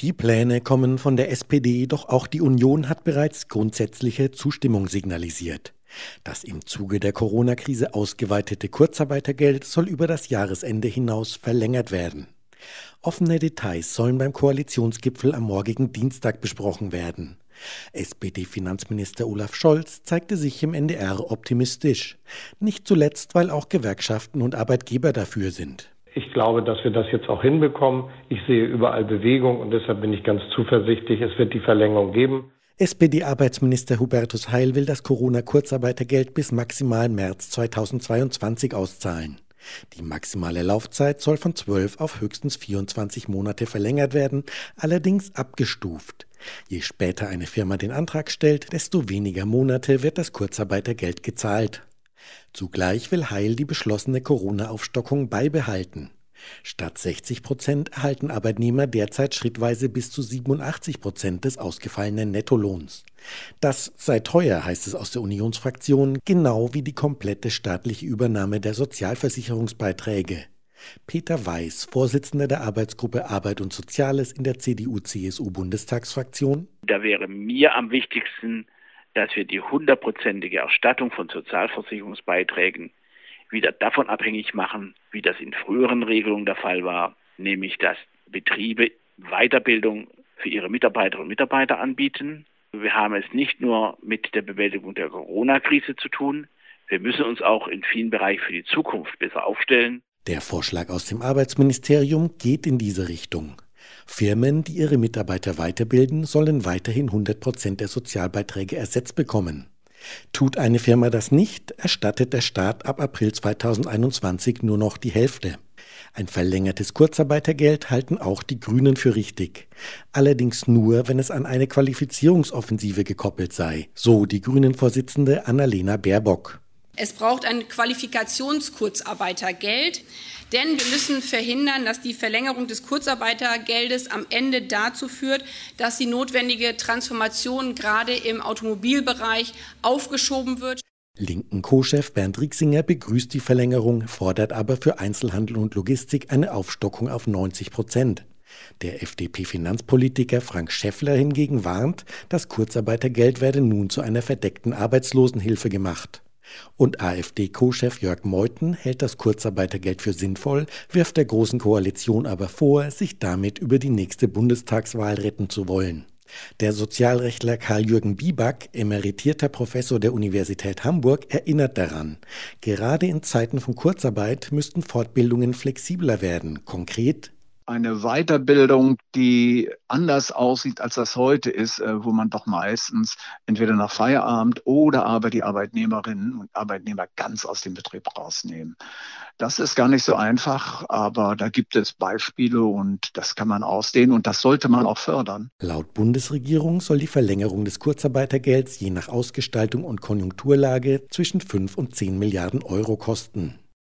Die Pläne kommen von der SPD, doch auch die Union hat bereits grundsätzliche Zustimmung signalisiert. Das im Zuge der Corona-Krise ausgeweitete Kurzarbeitergeld soll über das Jahresende hinaus verlängert werden. Offene Details sollen beim Koalitionsgipfel am morgigen Dienstag besprochen werden. SPD-Finanzminister Olaf Scholz zeigte sich im NDR optimistisch. Nicht zuletzt, weil auch Gewerkschaften und Arbeitgeber dafür sind. Ich glaube, dass wir das jetzt auch hinbekommen. Ich sehe überall Bewegung und deshalb bin ich ganz zuversichtlich, es wird die Verlängerung geben. SPD-Arbeitsminister Hubertus Heil will das Corona-Kurzarbeitergeld bis maximal März 2022 auszahlen. Die maximale Laufzeit soll von 12 auf höchstens 24 Monate verlängert werden, allerdings abgestuft. Je später eine Firma den Antrag stellt, desto weniger Monate wird das Kurzarbeitergeld gezahlt. Zugleich will Heil die beschlossene Corona-Aufstockung beibehalten. Statt 60% erhalten Arbeitnehmer derzeit schrittweise bis zu 87% des ausgefallenen Nettolohns. Das sei teuer, heißt es aus der Unionsfraktion, genau wie die komplette staatliche Übernahme der Sozialversicherungsbeiträge. Peter Weiß, Vorsitzender der Arbeitsgruppe Arbeit und Soziales in der CDU-CSU-Bundestagsfraktion: Da wäre mir am wichtigsten, dass wir die 100%ige Erstattung von Sozialversicherungsbeiträgen wieder davon abhängig machen, wie das in früheren Regelungen der Fall war, nämlich dass Betriebe Weiterbildung für ihre Mitarbeiterinnen und Mitarbeiter anbieten. Wir haben es nicht nur mit der Bewältigung der Corona-Krise zu tun, wir müssen uns auch in vielen Bereichen für die Zukunft besser aufstellen. Der Vorschlag aus dem Arbeitsministerium geht in diese Richtung. Firmen, die ihre Mitarbeiter weiterbilden, sollen weiterhin 100% der Sozialbeiträge ersetzt bekommen. Tut eine Firma das nicht, erstattet der Staat ab April 2021 nur noch die Hälfte. Ein verlängertes Kurzarbeitergeld halten auch die Grünen für richtig. Allerdings nur, wenn es an eine Qualifizierungsoffensive gekoppelt sei, so die Grünen-Vorsitzende Annalena Baerbock. Es braucht ein Qualifikationskurzarbeitergeld, denn wir müssen verhindern, dass die Verlängerung des Kurzarbeitergeldes am Ende dazu führt, dass die notwendige Transformation gerade im Automobilbereich aufgeschoben wird. Linken Co-Chef Bernd Rixinger begrüßt die Verlängerung, fordert aber für Einzelhandel und Logistik eine Aufstockung auf 90%. Der FDP-Finanzpolitiker Frank Schäffler hingegen warnt, das Kurzarbeitergeld werde nun zu einer verdeckten Arbeitslosenhilfe gemacht. Und AfD-Co-Chef Jörg Meuthen hält das Kurzarbeitergeld für sinnvoll, wirft der Großen Koalition aber vor, sich damit über die nächste Bundestagswahl retten zu wollen. Der Sozialrechtler Karl-Jürgen Bieback, emeritierter Professor der Universität Hamburg, erinnert daran: Gerade in Zeiten von Kurzarbeit müssten Fortbildungen flexibler werden. Konkret: eine Weiterbildung, die anders aussieht, als das heute ist, wo man doch meistens entweder nach Feierabend oder aber die Arbeitnehmerinnen und Arbeitnehmer ganz aus dem Betrieb rausnehmen. Das ist gar nicht so einfach, aber da gibt es Beispiele und das kann man ausdehnen und das sollte man auch fördern. Laut Bundesregierung soll die Verlängerung des Kurzarbeitergelds je nach Ausgestaltung und Konjunkturlage zwischen 5 und 10 Milliarden Euro kosten.